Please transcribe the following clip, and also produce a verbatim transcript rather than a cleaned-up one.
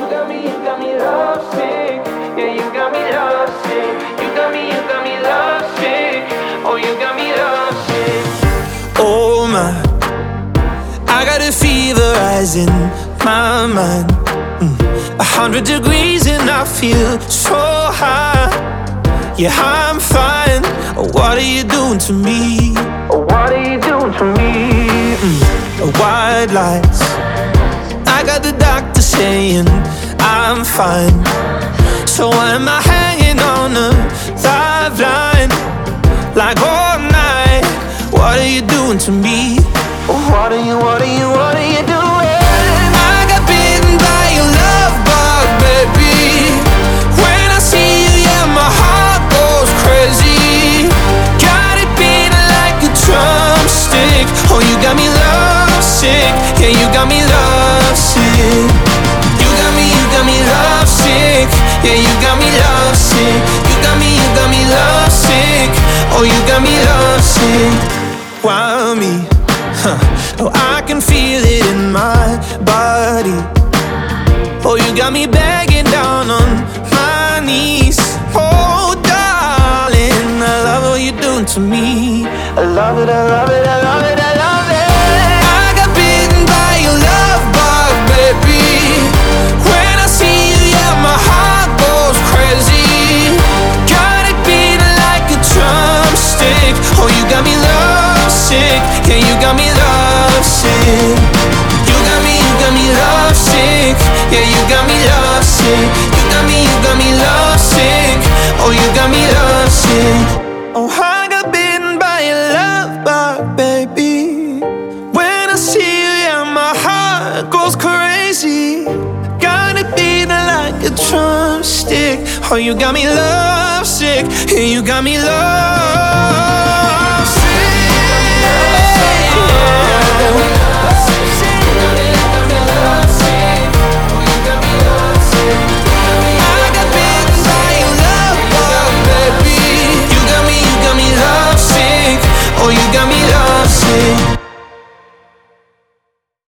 got me, you got me lovesick. Yeah, you got me lovesick. You got me, you got me lovesick. Oh, you got me lovesick. Oh my, I got a fever rising my mind. mm. A hundred degrees and I feel so high. Yeah, I'm fine. Oh, what are you doing to me? Oh, what are you doing to me? mm. White lies, I got the doctor saying I'm fine. So why am I hanging on a lifeline like all night? What are you doing to me? Oh, what are you, what are you, what are you doing? I got bitten by your love bug, baby. When I see you, yeah, my heart goes crazy. Got it beating like a drumstick. Oh, you got me lovesick. Yeah, you got me lovesick. You got me, you got me lovesick. Yeah, you got me lovesick. You got me, you got me lovesick. Oh, you got me lovesick. Why me? Huh. Oh, I can feel it in my body. Oh, you got me begging down on my knees. Oh, darling, I love what you're doing to me. I love it, I love it, I love it, I love it. I got bitten by your love bug, baby. When I see you, yeah, my heart goes crazy. Got it beating like a drumstick. Oh, you got me lovesick. Yeah, you got me lovesick. You got me, you got me lovesick. Yeah, you got me lovesick. You got me, you got me lovesick. Oh, you got me lovesick. Oh, I got bitten by your love bug, baby. When I see you, yeah, my heart goes crazy. Got it beating like a drumstick. Oh, you got me lovesick. Yeah, you got me lovesick.